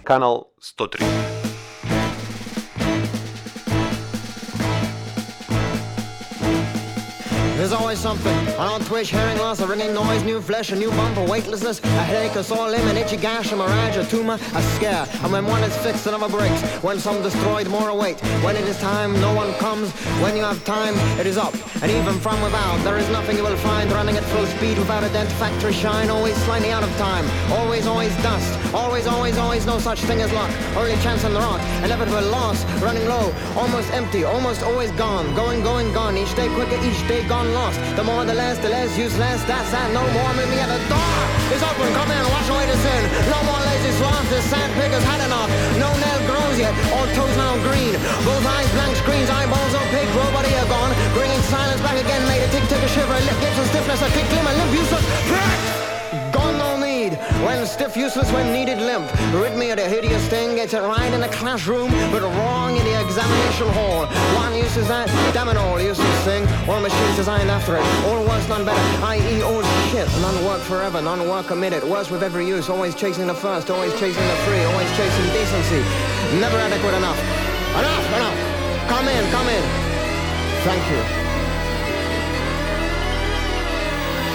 Канал 103. There's always something. I don't twitch, hearing loss, a ringing noise, new flesh, a new bump, a weightlessness, a headache, a sore limb, an itchy gash, a mirage, a tumor, a scare. And when one is fixed, another breaks. When some destroyed, more await. When it is time, no one comes. When you have time, it is up. And even from without, there is nothing you will find running at full speed without a dent, factory shine, always slightly out of time. Always, always dust. Always, always, always no such thing as luck. Only chance on the rock. Inevitable loss, running low, almost empty, almost always gone. Going, going, gone. Each day quicker, each day gone lost. The more, the less useless. That's that. No more. Meet me at the door. It's open. Come in. Wash away the sin. No more lazy sloth. This sand pig has had enough. No nail grows yet. All toes now green. Both eyes blank screens. Eyeballs opaque. Robot ear gone. Bringing silence back again. Made a tick a shiver. Lip gives a stiffness. A tick glimmer. Limp useless. Gone no need. When stiff useless. When needed limp. Rid me of the hideous thing. Gets it right in the classroom. But wrong in the examination hall. One use is that. Damn it all. Useless thing. All machines designed after it. All worse, none better. I.e. all shit. None work forever. None work committed. Worse with every use. Always chasing the first. Always chasing the free. Always chasing decency. Never adequate enough. Enough. Come in. Thank you.